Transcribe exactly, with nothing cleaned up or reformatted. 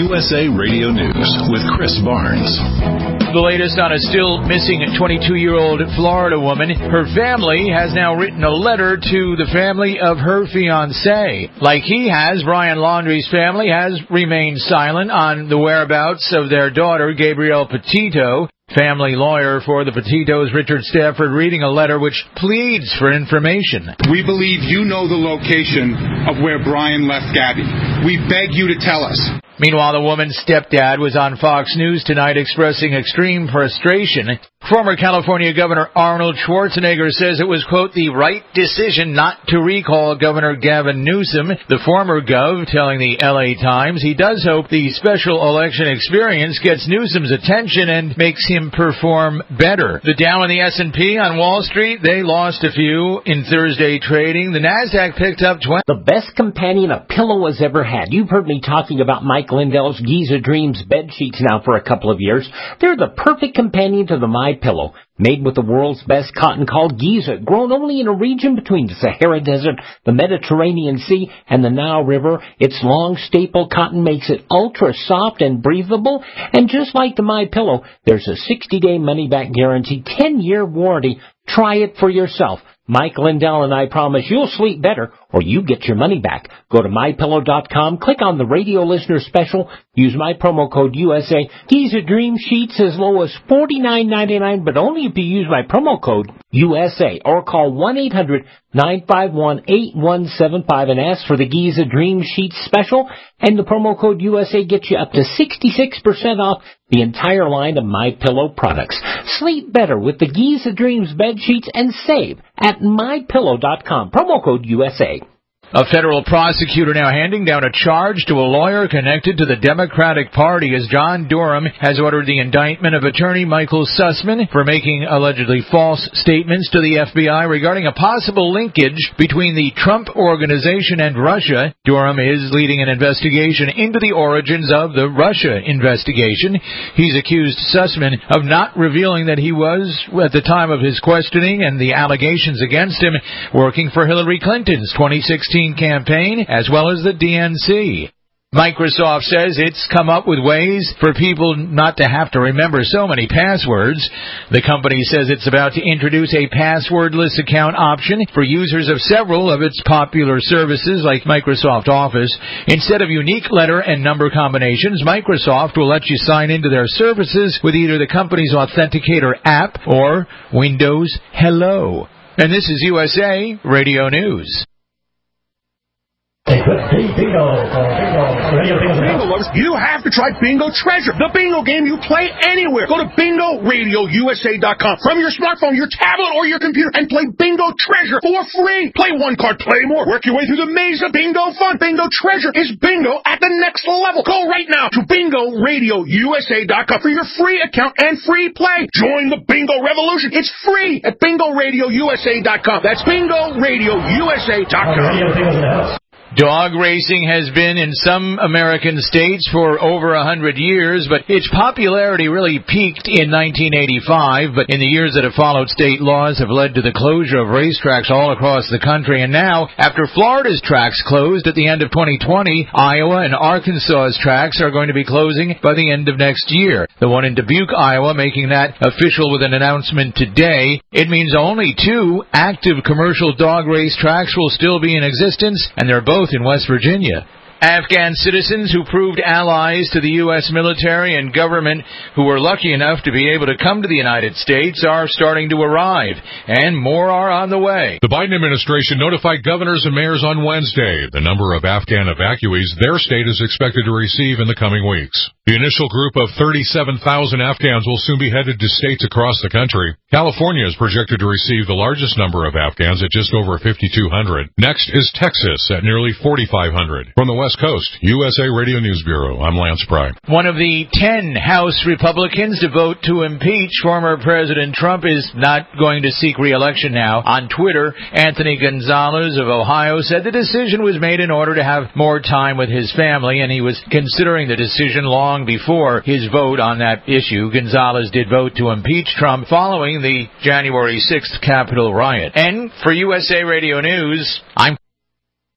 U S A Radio News with Chris Barnes. The latest on a still missing twenty-two-year-old Florida woman. Her family has now written a letter to the family of her fiancé. Like he has, Brian Laundrie's family has remained silent on the whereabouts of their daughter, Gabrielle Petito. Family lawyer for the Petitos, Richard Stafford, reading a letter which pleads for information. We believe you know the location of where Brian left Gabby. We beg you to tell us. Meanwhile, the woman's stepdad was on Fox News tonight expressing extreme frustration. Former California Governor Arnold Schwarzenegger says it was, quote, the right decision not to recall Governor Gavin Newsom. The former Gov telling the L A Times he does hope the special election experience gets Newsom's attention and makes him perform better. The Dow and the S and P on Wall Street, they lost a few in Thursday trading. The Nasdaq picked up twenty. The best companion a pillow has ever had. You've heard me talking about Mike Lindell's Giza Dreams bed sheets now for a couple of years. They're the perfect companion to the My Pillow. Made with the world's best cotton called Giza, grown only in a region between the Sahara Desert, the Mediterranean Sea, and the Nile River. Its long staple cotton makes it ultra soft and breathable. And just like the My Pillow, there's a sixty-day money-back guarantee, ten-year warranty. Try it for yourself. Mike Lindell and I promise you'll sleep better or you get your money back. Go to my pillow dot com, click on the radio listener special, use my promo code U S A. Giza Dream Sheets as low as forty-nine ninety-nine, but only if you use my promo code U S A or call one eight hundred nine five one eight one seven five and ask for the Giza Dream Sheets special, and the promo code U S A gets you up to sixty-six percent off the entire line of My Pillow products. Sleep better with the Giza Dreams bed sheets and save at my pillow dot com. Promo code U S A. A federal prosecutor now handing down a charge to a lawyer connected to the Democratic Party as John Durham has ordered the indictment of attorney Michael Sussman for making allegedly false statements to the F B I regarding a possible linkage between the Trump Organization and Russia. Durham is leading an investigation into the origins of the Russia investigation. He's accused Sussman of not revealing that he was, at the time of his questioning and the allegations against him, working for Hillary Clinton's twenty sixteen campaign, as well as the D N C. Microsoft says it's come up with ways for people not to have to remember so many passwords. The company says it's about to introduce a passwordless account option for users of several of its popular services like Microsoft Office. Instead of unique letter and number combinations, Microsoft will let you sign into their services with either the company's Authenticator app or Windows Hello. And this is U S A Radio News. Bingo, bingo, radio bingo. Bingo lovers, you have to try Bingo Treasure, the bingo game you play anywhere. Go to bingo radio U S A dot com from your smartphone, your tablet, or your computer and play Bingo Treasure for free. Play one card, play more. Work your way through the maze of bingo fun. Bingo Treasure is bingo at the next level. Go right now to bingo radio U S A dot com for your free account and free play. Join the bingo revolution. It's free at bingo radio U S A dot com. That's bingo radio U S A dot com. Dog racing has been in some American states for over a hundred years, but its popularity really peaked in nineteen eighty-five. But in the years that have followed, state laws have led to the closure of racetracks all across the country. And now, after Florida's tracks closed at the end of twenty twenty, Iowa and Arkansas's tracks are going to be closing by the end of next year. The one in Dubuque, Iowa, making that official with an announcement today. It means only two active commercial dog race tracks will still be in existence, and they're both in West Virginia. Afghan citizens who proved allies to the U S military and government who were lucky enough to be able to come to the United States are starting to arrive, and more are on the way. The Biden administration notified governors and mayors on Wednesday the number of Afghan evacuees their state is expected to receive in the coming weeks. The initial group of thirty-seven thousand Afghans will soon be headed to states across the country. California is projected to receive the largest number of Afghans at just over fifty-two hundred. Next is Texas at nearly forty-five hundred. From the West Coast, U S A Radio News Bureau, I'm Lance Pry. One of the ten House Republicans to vote to impeach former President Trump is not going to seek re-election now. On Twitter, Anthony Gonzalez of Ohio said the decision was made in order to have more time with his family, and he was considering the decision long before his vote on that issue. Gonzalez did vote to impeach Trump following the January sixth Capitol riot. And for U S A Radio News, I'm